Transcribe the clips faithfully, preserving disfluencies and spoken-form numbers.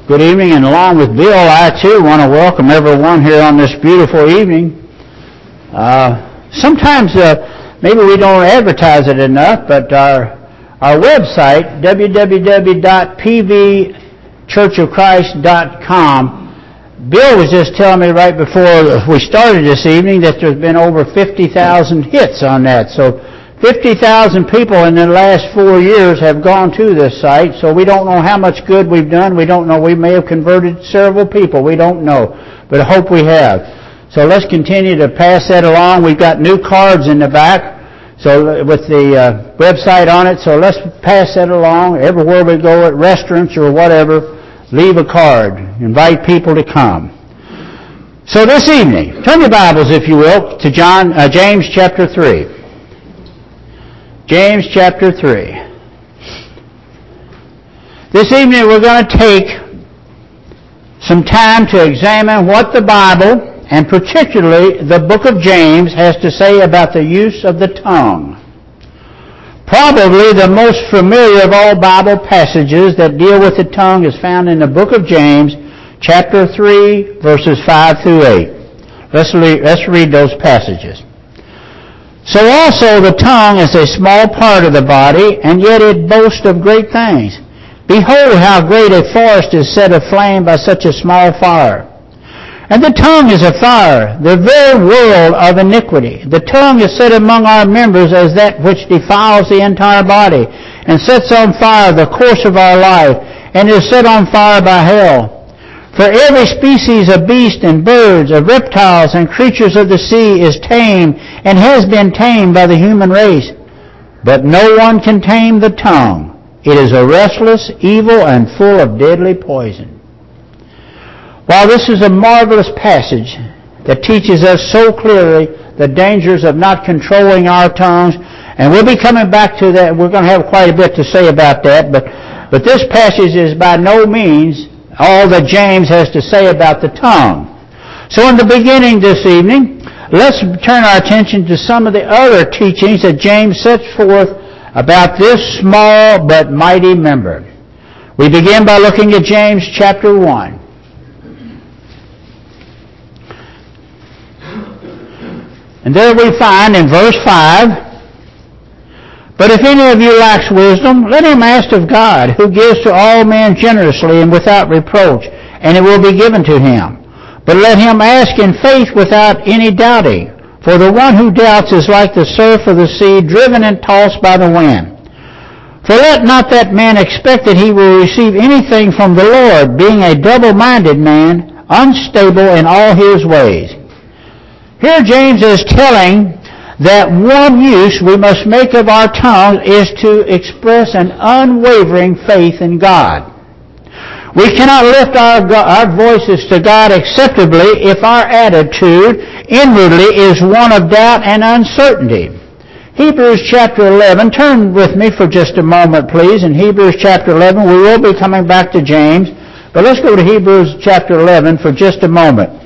Good evening, and along with Bill, I too want to welcome everyone here on this beautiful evening. Uh, sometimes uh, maybe we don't advertise it enough, but our our website, w w w dot p v church of christ dot com, Bill was just telling me right before we started this evening that there's been over fifty thousand hits on that. So fifty thousand people in the last four years have gone to this site, so we don't know how much good we've done. We don't know. We may have converted several people. We don't know, but I hope we have. So let's continue to pass that along. We've got new cards in the back, so with the uh, website on it, so let's pass that along. Everywhere we go, at restaurants or whatever, leave a card. Invite people to come. So this evening, turn your Bibles, if you will, to John, uh, James chapter three. James chapter three. This evening we're going to take some time to examine what the Bible, and particularly the book of James, has to say about the use of the tongue. Probably the most familiar of all Bible passages that deal with the tongue is found in the book of James, chapter three, verses five through eight. Let's read, let's read those passages. So also the tongue is a small part of the body, and yet it boasts of great things. Behold how great a forest is set aflame by such a small fire. And the tongue is a fire, the very world of iniquity. The tongue is set among our members as that which defiles the entire body, and sets on fire the course of our life, and is set on fire by hell. For every species of beasts and birds, of reptiles and creatures of the sea is tamed, and has been tamed by the human race. But no one can tame the tongue. It is a restless, evil, and full of deadly poison. While this is a marvelous passage that teaches us so clearly the dangers of not controlling our tongues, and we'll be coming back to that, we're going to have quite a bit to say about that, but, but this passage is by no means all that James has to say about the tongue. So in the beginning this evening, let's turn our attention to some of the other teachings that James sets forth about this small but mighty member. We begin by looking at James chapter one. And there we find in verse five, But if any of you lacks wisdom, let him ask of God, who gives to all men generously and without reproach, and it will be given to him. But let him ask in faith without any doubting. For the one who doubts is like the surf of the sea, driven and tossed by the wind. For let not that man expect that he will receive anything from the Lord, being a double-minded man, unstable in all his ways. Here James is telling that one use we must make of our tongue is to express an unwavering faith in God. We cannot lift our, our voices to God acceptably if our attitude inwardly is one of doubt and uncertainty. Hebrews chapter eleven, turn with me for just a moment, please. In Hebrews chapter eleven, we will be coming back to James, but let's go to Hebrews chapter eleven for just a moment.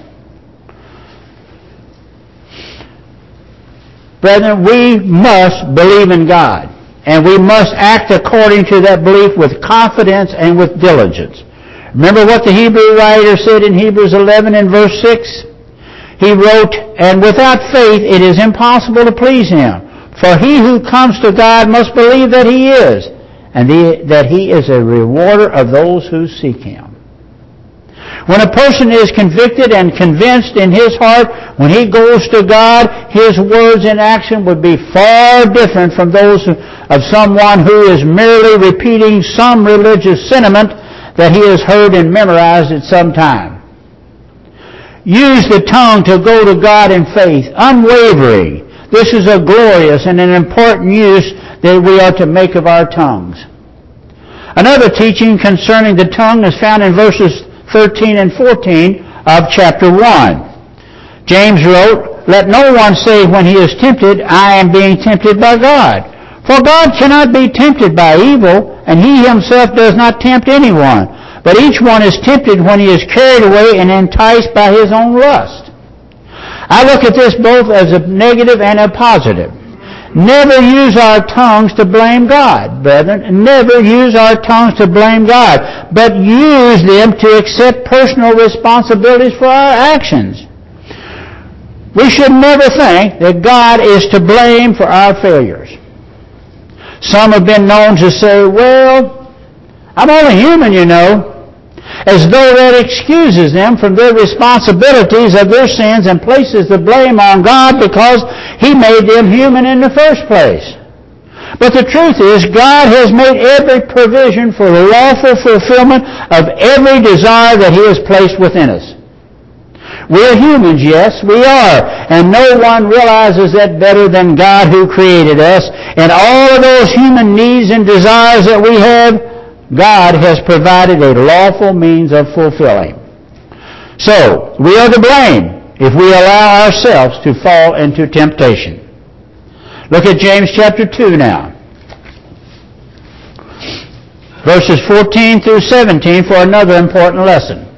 Brethren, we must believe in God, and we must act according to that belief with confidence and with diligence. Remember what the Hebrew writer said in Hebrews eleven and verse six? He wrote, And without faith it is impossible to please him, for he who comes to God must believe that he is, and the, that he is a rewarder of those who seek him. When a person is convicted and convinced in his heart, when he goes to God, his words and action would be far different from those of someone who is merely repeating some religious sentiment that he has heard and memorized at some time. Use the tongue to go to God in faith, unwavering. This is a glorious and an important use that we are to make of our tongues. Another teaching concerning the tongue is found in verses thirteen and fourteen of chapter one. James wrote, Let no one say when he is tempted, I am being tempted by God. For God cannot be tempted by evil, and he himself does not tempt anyone. But each one is tempted when he is carried away and enticed by his own lust. I look at this both as a negative and a positive. Never use our tongues to blame God, brethren. Never use our tongues to blame God, but use them to accept personal responsibilities for our actions. We should never think that God is to blame for our failures. Some have been known to say, well, I'm only human, you know, as though that excuses them from their responsibilities of their sins and places the blame on God because He made them human in the first place. But the truth is, God has made every provision for the lawful fulfillment of every desire that He has placed within us. We're humans, yes, we are. And no one realizes that better than God who created us. And all of those human needs and desires that we have, God has provided a lawful means of fulfilling. So, we are to blame if we allow ourselves to fall into temptation. Look at James chapter two now. Verses fourteen through seventeen for another important lesson.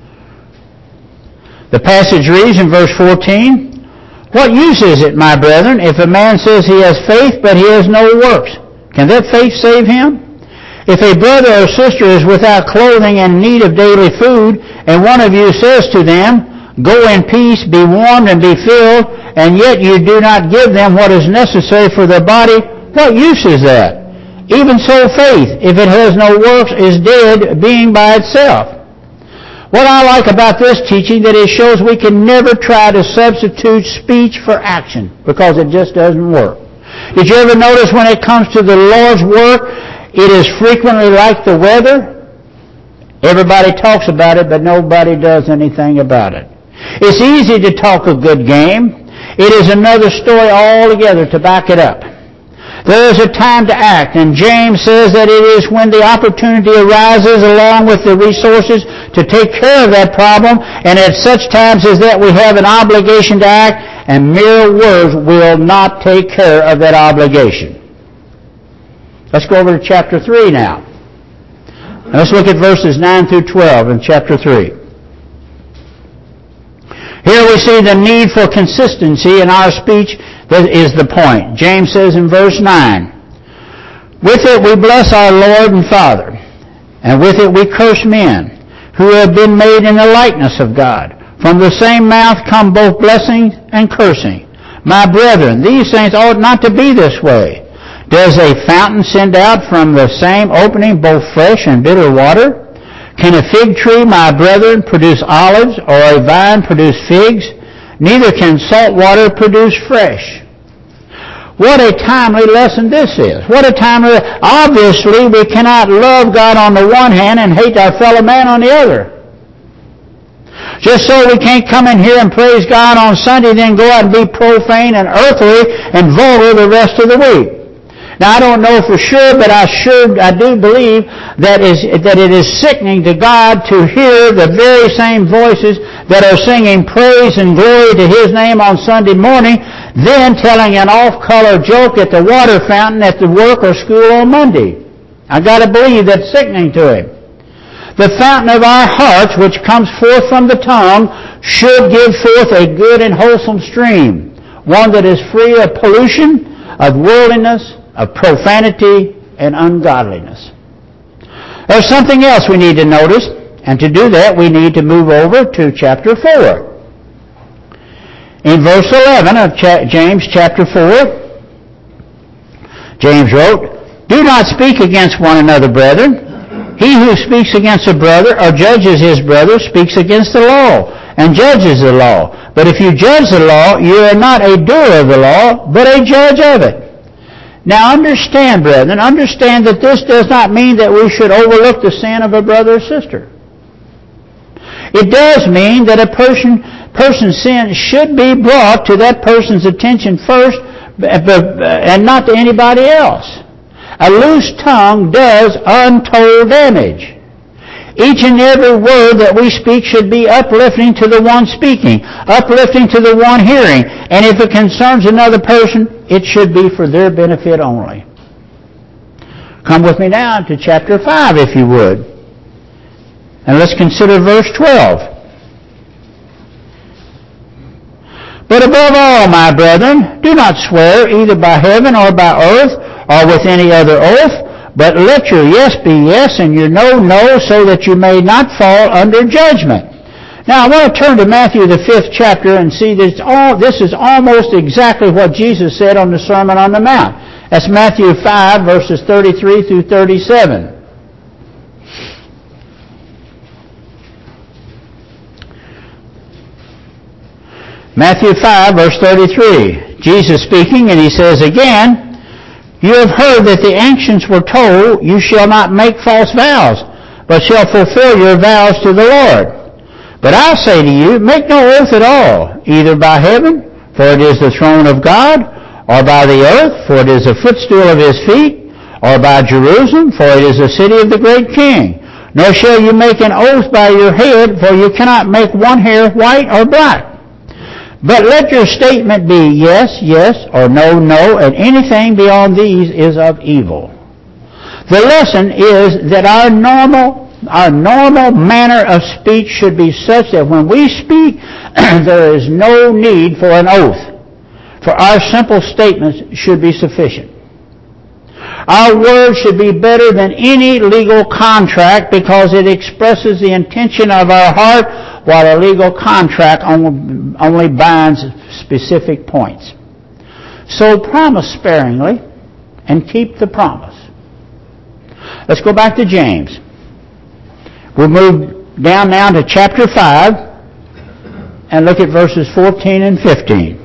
The passage reads in verse fourteen, "What use is it, my brethren, if a man says he has faith, but he has no works? Can that faith save him? If a brother or sister is without clothing and in need of daily food, and one of you says to them, 'Go in peace, be warmed and be filled,' and yet you do not give them what is necessary for their body, what use is that? Even so faith, if it has no works, is dead, being by itself." What I like about this teaching, that it shows we can never try to substitute speech for action, because it just doesn't work. Did you ever notice when it comes to the Lord's work, it is frequently like the weather? Everybody talks about it, but nobody does anything about it. It's easy to talk a good game. It is another story altogether to back it up. There is a time to act, and James says that it is when the opportunity arises along with the resources to take care of that problem, and at such times as that we have an obligation to act, and mere words will not take care of that obligation. Let's go over to chapter three now. Let's look at verses nine through twelve in chapter three. Here we see the need for consistency in our speech. That is the point. James says in verse nine, "With it we bless our Lord and Father, and with it we curse men, who have been made in the likeness of God. From the same mouth come both blessing and cursing. My brethren, these things ought not to be this way. Does a fountain send out from the same opening both fresh and bitter water? Can a fig tree, my brethren, produce olives, or a vine produce figs? Neither can salt water produce fresh." What a timely lesson this is. What a timely... Obviously, we cannot love God on the one hand and hate our fellow man on the other. Just so we can't come in here and praise God on Sunday, then go out and be profane and earthly and vulgar the rest of the week. Now, I don't know for sure, but I sure, I do believe that is that it is sickening to God to hear the very same voices that are singing praise and glory to His name on Sunday morning, then telling an off-color joke at the water fountain at the work or school on Monday. I got to believe that's sickening to Him. The fountain of our hearts, which comes forth from the tongue, should give forth a good and wholesome stream, one that is free of pollution, of worldliness, of profanity, and ungodliness. There's something else we need to notice, and to do that we need to move over to chapter four. In verse eleven of James chapter four, James wrote, "Do not speak against one another, brethren. He who speaks against a brother or judges his brother speaks against the law, and judges the law. But if you judge the law, you are not a doer of the law, but a judge of it." Now understand, brethren, understand that this does not mean that we should overlook the sin of a brother or sister. It does mean that a person person's sin should be brought to that person's attention first and not to anybody else. A loose tongue does untold damage. Each and every word that we speak should be uplifting to the one speaking, uplifting to the one hearing. And if it concerns another person, it should be for their benefit only. Come with me now to chapter five, if you would. And let's consider verse twelve. But above all, my brethren, do not swear either by heaven or by earth or with any other oath, but let your yes be yes and your no, no, so that you may not fall under judgment. Now I want to turn to Matthew the fifth chapter and see this all this is almost exactly what Jesus said on the Sermon on the Mount. That's Matthew five, verses thirty-three through thirty-seven. Matthew five, verse thirty-three. Jesus speaking, and he says again, you have heard that the ancients were told, you shall not make false vows, but shall fulfill your vows to the Lord. But I say to you, make no oath at all, either by heaven, for it is the throne of God, or by the earth, for it is the footstool of his feet, or by Jerusalem, for it is the city of the great king. Nor shall you make an oath by your head, for you cannot make one hair white or black. But let your statement be yes, yes, or no, no, and anything beyond these is of evil. The lesson is that our normal, our normal manner of speech should be such that when we speak, there is no need for an oath, for our simple statements should be sufficient. Our word should be better than any legal contract because it expresses the intention of our heart, while a legal contract only binds specific points. So promise sparingly and keep the promise. Let's go back to James. We'll move down now to chapter five and look at verses fourteen and fifteen.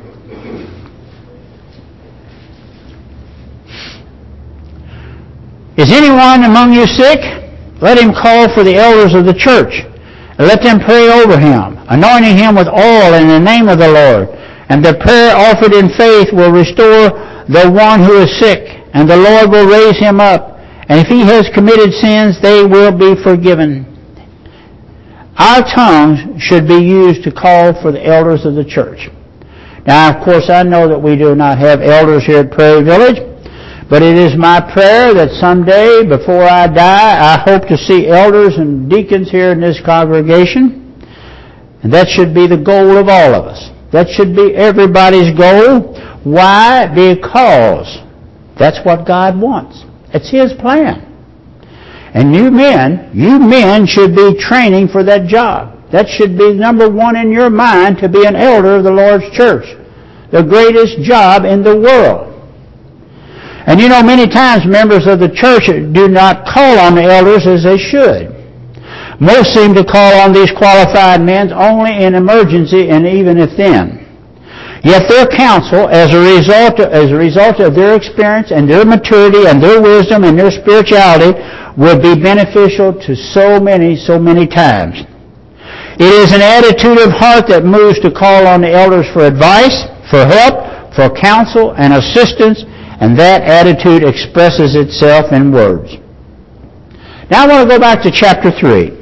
Is anyone among you sick? Let him call for the elders of the church, and let them pray over him, anointing him with oil in the name of the Lord. And the prayer offered in faith will restore the one who is sick, and the Lord will raise him up. And if he has committed sins, they will be forgiven. Our tongues should be used to call for the elders of the church. Now, of course, I know that we do not have elders here at Prairie Village, but it is my prayer that someday, before I die, I hope to see elders and deacons here in this congregation. And that should be the goal of all of us. That should be everybody's goal. Why? Because that's what God wants. It's His plan. And you men, you men should be training for that job. That should be number one in your mind, to be an elder of the Lord's church. The greatest job in the world. And you know, many times members of the church do not call on the elders as they should. Most seem to call on these qualified men only in emergency, and even if then. Yet their counsel, as a result, as a result of their experience and their maturity and their wisdom and their spirituality, will be beneficial to so many, so many times. It is an attitude of heart that moves to call on the elders for advice, for help, for counsel and assistance, and that attitude expresses itself in words. Now I want to go back to chapter three.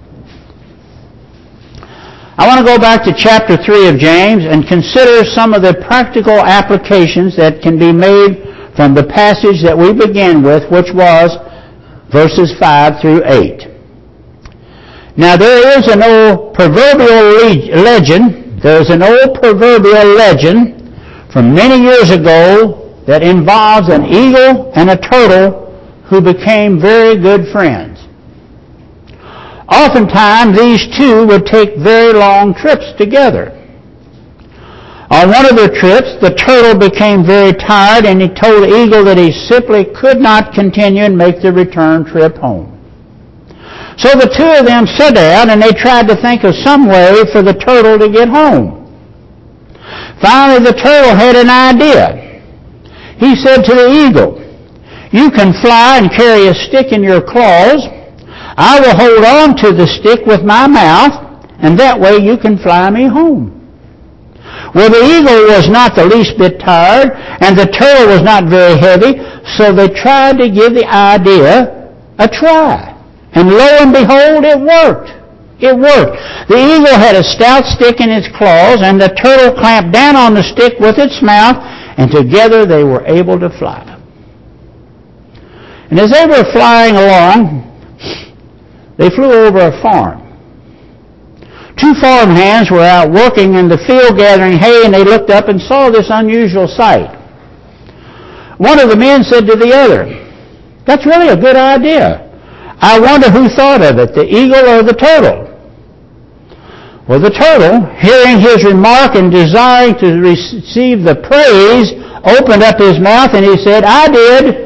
I want to go back to chapter three of James and consider some of the practical applications that can be made from the passage that we began with, which was verses five through eight. Now there is an old proverbial legend, there is an old proverbial legend from many years ago that involves an eagle and a turtle who became very good friends. Oftentimes, these two would take very long trips together. On one of their trips, the turtle became very tired, and he told the eagle that he simply could not continue and make the return trip home. So the two of them sat down, and they tried to think of some way for the turtle to get home. Finally, the turtle had an idea. He said to the eagle, "You can fly and carry a stick in your claws. I will hold on to the stick with my mouth, and that way you can fly me home." Well, the eagle was not the least bit tired, and the turtle was not very heavy, so they tried to give the idea a try. And lo and behold, it worked. It worked. The eagle had a stout stick in its claws, and the turtle clamped down on the stick with its mouth, and together they were able to fly. And as they were flying along, they flew over a farm. Two farm hands were out working in the field gathering hay, and they looked up and saw this unusual sight. One of the men said to the other, "That's really a good idea. I wonder who thought of it, the eagle or the turtle?" Well, the turtle, hearing his remark and desiring to receive the praise, opened up his mouth and he said, "I did."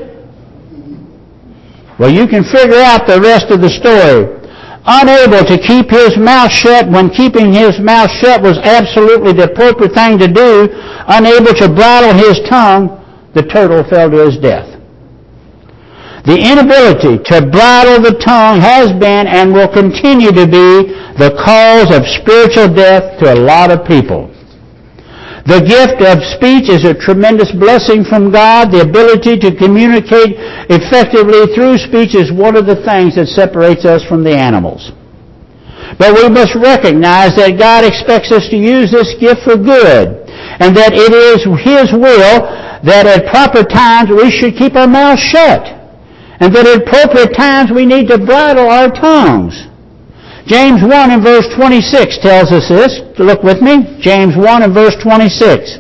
Well, you can figure out the rest of the story. Unable to keep his mouth shut when keeping his mouth shut was absolutely the appropriate thing to do, unable to bridle his tongue, the turtle fell to his death. The inability to bridle the tongue has been and will continue to be the cause of spiritual death to a lot of people. The gift of speech is a tremendous blessing from God. The ability to communicate effectively through speech is one of the things that separates us from the animals. But we must recognize that God expects us to use this gift for good, and that it is His will that at proper times we should keep our mouths shut, and that at appropriate times we need to bridle our tongues. James one and verse twenty-six tells us this. Look with me. James one and verse twenty-six.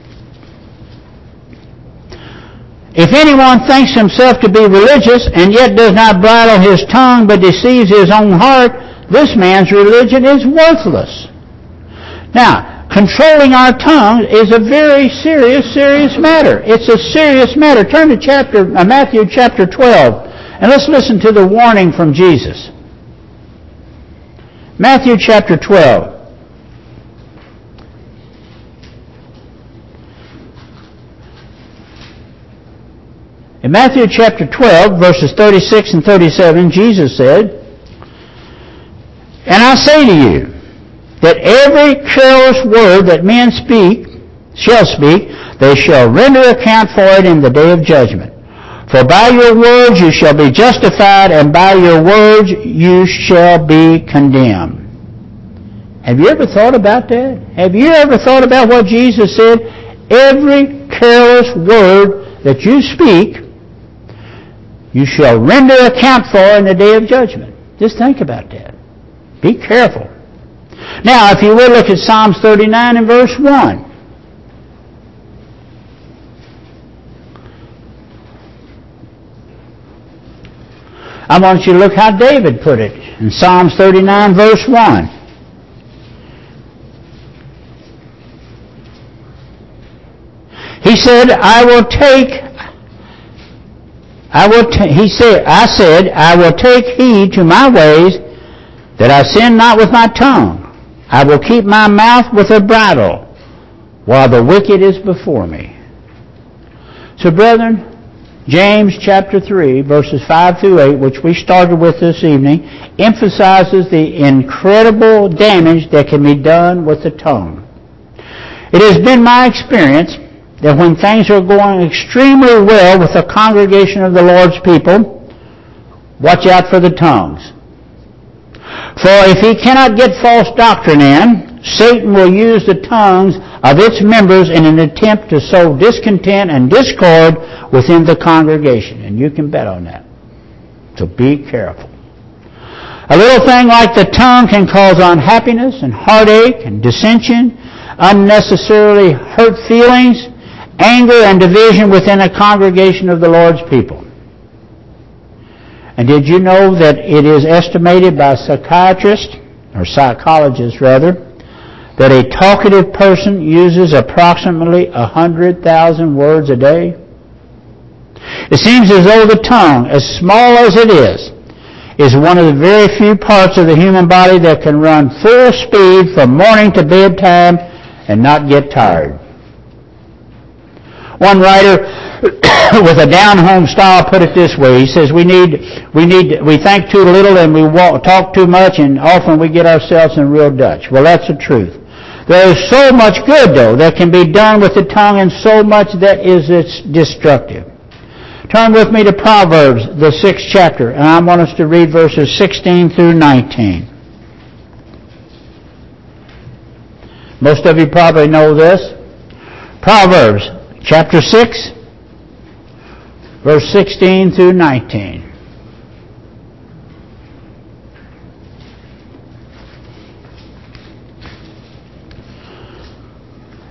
If anyone thinks himself to be religious and yet does not bridle his tongue but deceives his own heart, this man's religion is worthless. Now, controlling our tongue is a very serious, serious matter. It's a serious matter. Turn to chapter uh, Matthew chapter twelve, and let's listen to the warning from Jesus. Matthew chapter twelve. In Matthew chapter twelve, verses thirty-six and thirty-seven, Jesus said, "And I say to you, that every careless word that men speak, shall speak, they shall render account for it in the day of judgment. For by your words you shall be justified, and by your words you shall be condemned." Have you ever thought about that? Have you ever thought about what Jesus said? Every careless word that you speak, you shall render account for in the day of judgment. Just think about that. Be careful. Now, if you will, look at Psalms thirty-nine and verse one. I want you to look how David put it in Psalms thirty-nine, verse one. He said, I will take, I will, t- he said, I said, I will take heed to my ways, that I sin not with my tongue. I will keep my mouth with a bridle, while the wicked is before me. So, brethren, James chapter three, verses five through eight, which we started with this evening, emphasizes the incredible damage that can be done with the tongue. It has been my experience that when things are going extremely well with the congregation of the Lord's people, watch out for the tongues. For if he cannot get false doctrine in, Satan will use the tongues of its members in an attempt to sow discontent and discord within the congregation. And you can bet on that. So be careful. A little thing like the tongue can cause unhappiness and heartache and dissension, unnecessarily hurt feelings, anger and division within a congregation of the Lord's people. And did you know that it is estimated by psychiatrists, or psychologists rather, that a talkative person uses approximately one hundred thousand words a day? It seems as though the tongue, as small as it is, is one of the very few parts of the human body that can run full speed from morning to bedtime and not get tired. One writer with a down-home style put it this way. He says, we need, we need, we think too little and we walk, talk too much, and often we get ourselves in real Dutch. Well, that's the truth. There is so much good, though, that can be done with the tongue, and so much that is it's destructive. Turn with me to Proverbs, the sixth chapter, and I want us to read verses sixteen through nineteen. Most of you probably know this. Proverbs chapter six, verse sixteen through nineteen.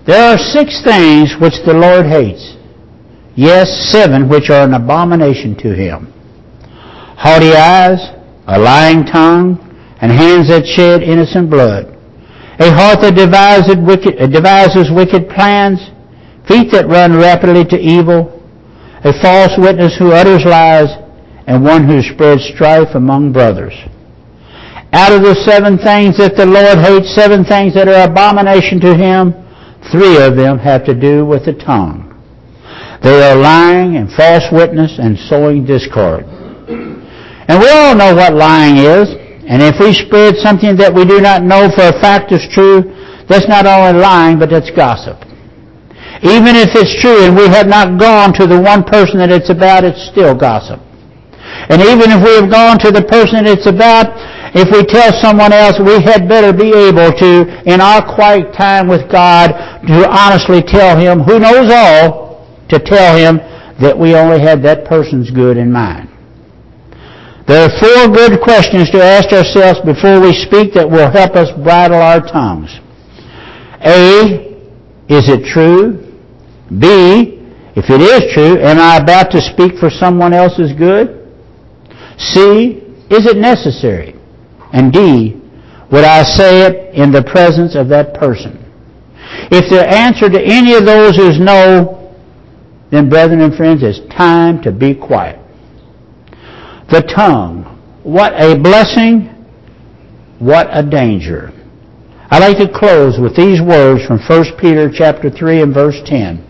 There are six things which the Lord hates. Yes, seven which are an abomination to Him. Haughty eyes, a lying tongue, and hands that shed innocent blood. A heart that devises wicked, devises wicked plans, feet that run rapidly to evil, a false witness who utters lies, and one who spreads strife among brothers. Out of the seven things that the Lord hates, seven things that are abomination to Him, three of them have to do with the tongue. They are lying and false witness and sowing discord. And we all know what lying is. And if we spread something that we do not know for a fact is true, that's not only lying, but that's gossip. Even if it's true and we have not gone to the one person that it's about, it's still gossip. And even if we have gone to the person that it's about, if we tell someone else, we had better be able to, in our quiet time with God, to honestly tell Him, who knows all, to tell Him that we only had that person's good in mind. There are four good questions to ask ourselves before we speak that will help us bridle our tongues. A, is it true? B, if it is true, am I about to speak for someone else's good? C, is it necessary? And D, would I say it in the presence of that person? If the answer to any of those is no, then, brethren and friends, it's time to be quiet. The tongue. What a blessing. What a danger. I'd like to close with these words from First Peter chapter three and verse ten.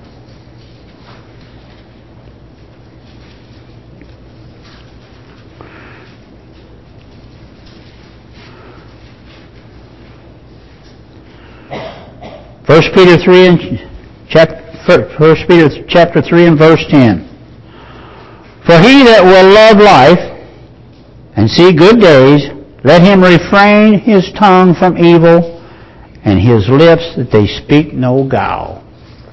First Peter three and chapter First Peter chapter three and verse ten. For he that will love life and see good days, let him refrain his tongue from evil and his lips that they speak no guile.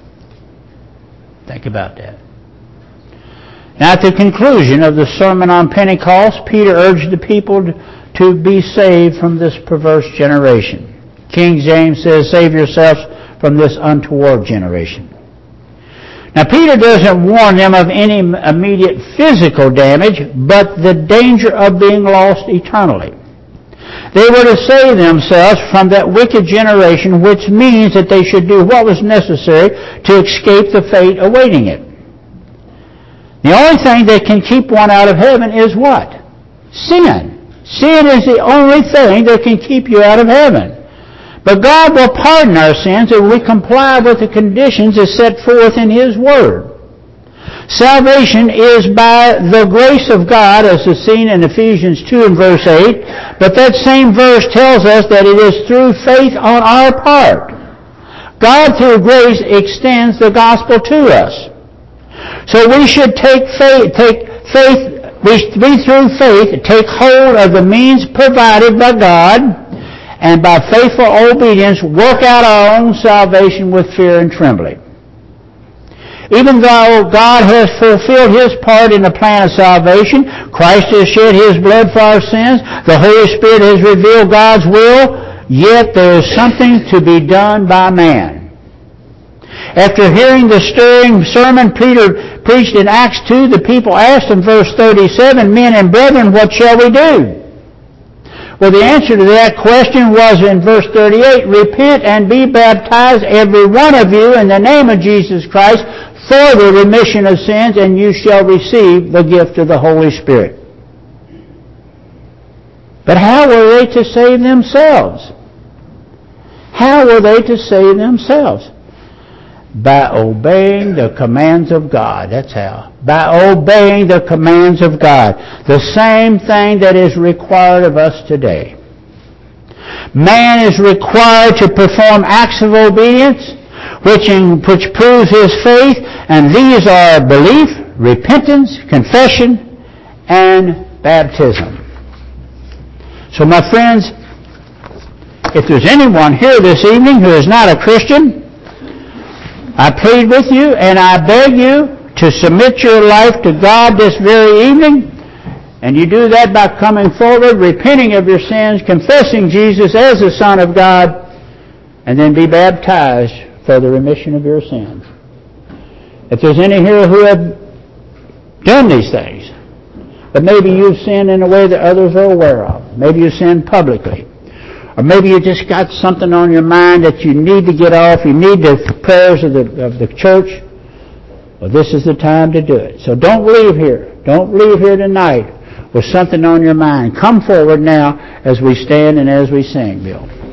Think about that. Now at the conclusion of the sermon on Pentecost, Peter urged the people to be saved from this perverse generation. King James says, save yourselves from this untoward generation. Now, Peter doesn't warn them of any immediate physical damage, but the danger of being lost eternally. They were to save themselves from that wicked generation, which means that they should do what was necessary to escape the fate awaiting it. The only thing that can keep one out of heaven is what? Sin. Sin is the only thing that can keep you out of heaven. But God will pardon our sins if we comply with the conditions as set forth in His Word. Salvation is by the grace of God, as is seen in Ephesians two and verse eight, but that same verse tells us that it is through faith on our part. God, through grace, extends the gospel to us. So we should take faith, take faith, we, we through faith take hold of the means provided by God, and by faithful obedience work out our own salvation with fear and trembling. Even though God has fulfilled His part in the plan of salvation, Christ has shed His blood for our sins, the Holy Spirit has revealed God's will, yet there is something to be done by man. After hearing the stirring sermon Peter preached in Acts two, the people asked in verse thirty-seven, men and brethren, what shall we do? Well, the answer to that question was in verse thirty-eight, repent and be baptized, every one of you, in the name of Jesus Christ, for the remission of sins, and you shall receive the gift of the Holy Spirit. But how were they to save themselves? How were they to save themselves? By obeying the commands of God. That's how. By obeying the commands of God. The same thing that is required of us today. Man is required to perform acts of obedience, which, in, which proves his faith, and these are belief, repentance, confession, and baptism. So my friends, if there's anyone here this evening who is not a Christian, I plead with you and I beg you to submit your life to God this very evening. And you do that by coming forward, repenting of your sins, confessing Jesus as the Son of God, and then be baptized for the remission of your sins. If there's any here who have done these things, but maybe you've sinned in a way that others are aware of. Maybe you sinned publicly. Or maybe you just got something on your mind that you need to get off. You need the prayers of the, of the church. Well, this is the time to do it. So don't leave here. Don't leave here tonight with something on your mind. Come forward now as we stand and as we sing, Bill.